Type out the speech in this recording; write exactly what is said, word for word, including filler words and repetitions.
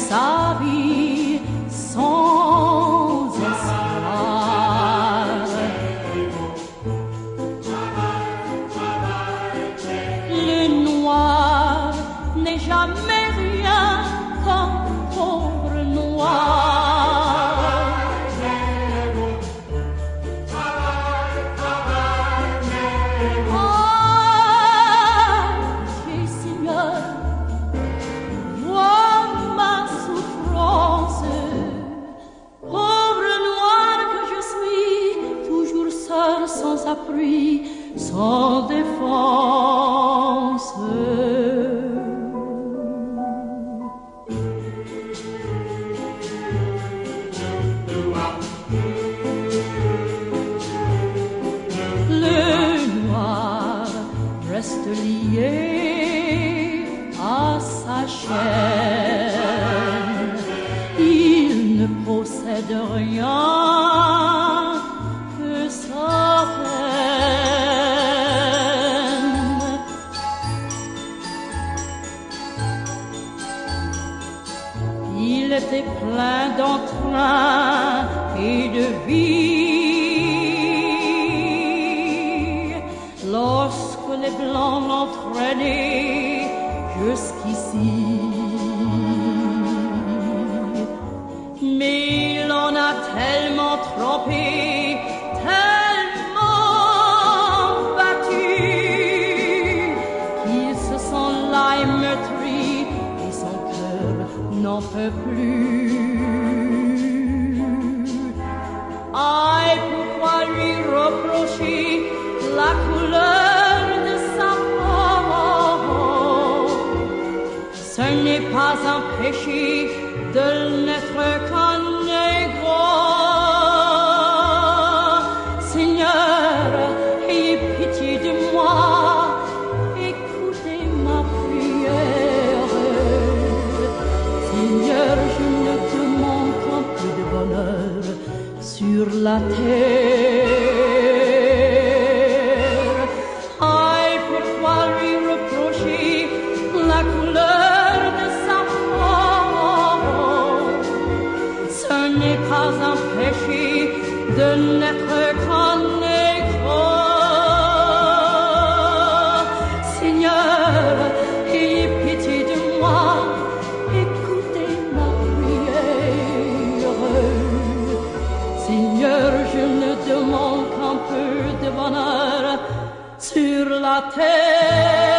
sa vie sans espoir. Le noir n'est jamais rien qu'un pauvre noir. Ah, Dieu Seigneur, vois ma souffrance, pauvre noir que je suis, toujours seul, sans appui, sans défense. Le noir reste lié à sa chaîne, il ne possède rien que sa peine. Il était plein d'entrain et de vie lorsque les blancs l'entraînaient jusqu'ici. Mais il en a tellement trompé, tellement battu, qu'il se sent là et meurtri, et son cœur n'en peut plus. Aïe, pourquoi lui reprocher la couleur de sa peau? Ce n'est pas un péché de n'être qu'un négro. Seigneur, ayez pitié de moi, écoutez ma prière. Seigneur, je ne demande qu'un peu de bonheur sur la terre. Aïe, pourquoi lui reprocher la couleur de sa peau? Ce n'est pas un péché de n'être qu'un négro. Seigneur, ayez pitié de moi, écoutez ma prière. Seigneur, je ne demande qu'un peu de bonheur sur la terre.